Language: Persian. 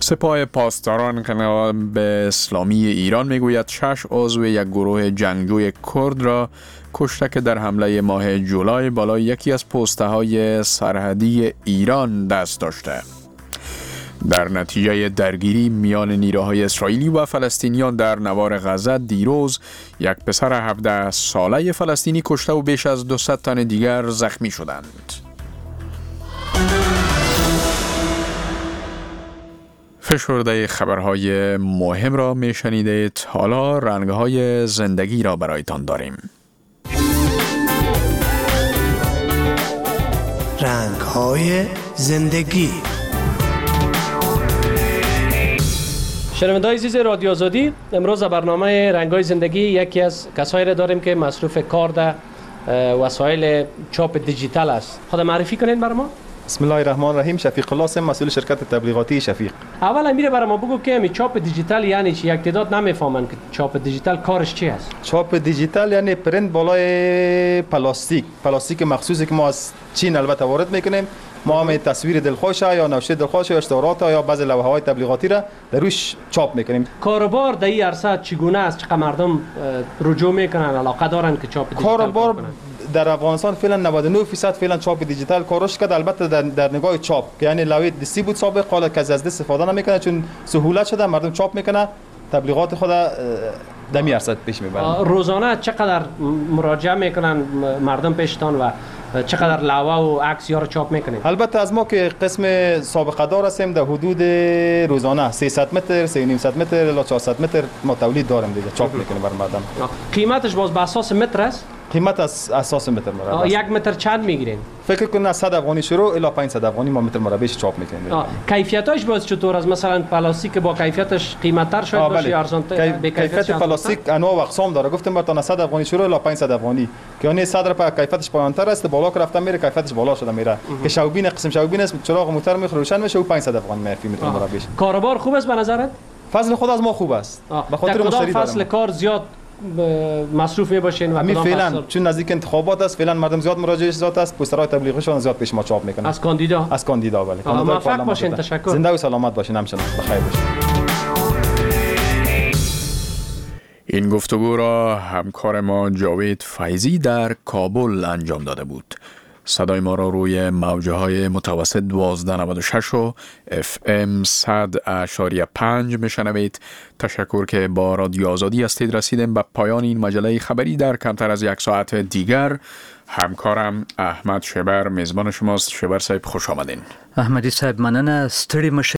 سپاه پاسداران انقلاب اسلامی ایران میگوید 6 عضو یک گروه جنگجوی کرد را کشته که در حمله ماه جولای بالای یکی از پست‌های سرحدی ایران دست داشته. در نتیجه درگیری میان نیروهای اسرائیلی و فلسطینیان در نوار غزه دیروز یک پسر 17 ساله فلسطینی کشته و بیش از 200 تن دیگر زخمی شدند. فشرده خبرهای مهم را میشنیدید. حالا رنگهای زندگی را برایتان داریم. رنگهای زندگی. شنونده‌های عزیز رادیو آزادی، امروز برنامه رنگ‌های زندگی یکی از کسایی را داریم که مصروف کار در وسایل چاپ دیجیتال است. خود معرفی کنین برای ما؟ بسم الله الرحمن الرحیم. شفیق الله هستم، مسئول شرکت تبلیغاتی شفیق. اول میره برای ما بگو که چاپ دیجیتال یعنی چی؟ یک تعداد نمیفهمن که چاپ دیجیتال کارش چی است. چاپ دیجیتال یعنی پرینت بالای پلاستیک مخصوصی که ما از چین البته وارد میکنیم. ما هم تصویر دلخوش یا نوشته دلخوش یا اشتهارات یا بعضی لوحه‌های تبلیغاتی را در روش چاپ میکنیم. کاروبار در این عرصه چگونه است؟ چقدر مردم رجوع میکنن، علاقه دارن که چاپ دیجیتال کاروبار در افغانستان فعلا 99% فعلا چاپ دیجیتال کارش کرد. البته در نگاه چاپ یعنی لوحه دستی بود سابق، حالا کسی از دست استفاده نمیکنه چون سهولت شده، مردم چاپ میکنه تبلیغات خود دمی ارصد پیش میبرن. روزانه چقدر مراجعه میکنن مردم پیشتان و چقدر لوحه و عکس یا رو چاپ میکنید؟ البته از ما که قسم سابقه دار هستیم در حدود روزانه 300 متر 300 متر الی 400 متر ما تولید داریم دیگه، چاپ میکنیم بر مردم. قیمتش باز به اساس متر است؟ قیمت از اساس متر مربع. یک متر چند میگیرین؟ فکر کنم از 100 افغانی شروع الی 500 افغانی ما متر مربعش چاپ میکنیم. کیفیتش باز چطور است؟ مثلا پلاستیک با کیفیتش قیمت تر شاید باشه یا ارزان تر؟ کیفیت پلاستیک انواع و اقسام داره. گفتم براتون 100 افغانی شروع الی 500 افغانی که اون 100 را کیفیتش پایین تر است، بالا که رفتن میره کیفیتش بالا شده میره که شوبین قسم شوبین است، چراغ موتور میخوره روشن میشه و 500 افغانی میرفی متر مربعش. کاروبار خوب است به نظرت؟ فضل خود از ما خوب است. به خاطر مشتری فصل کار زیاد مصروف می و همین فعلا چون نزدیک انتخابات است فعلا مردم زیاد مراجعه زیاد است، پوسترهای تبلیغیشون زیاد پیش ما چاپ میکنن. از کاندیدا بله. موفق باشین. تشکر. زنده و سلامت باشین. همچنان بخیر باشین. این گفتگو را همکار ما جاوید فیضی در کابل انجام داده بود. صدای ما را روی موجه های متوسط 1296 و FM 100.5 میشنوید. تشکر که با رادیو آزادی هستید. رسیدیم به پایان این مجله خبری. در کمتر از یک ساعت دیگر همکارم احمد شبر میزبان شماست. شبر صاحب خوش آمدین. احمدی صاحب مننه. ستړي مشه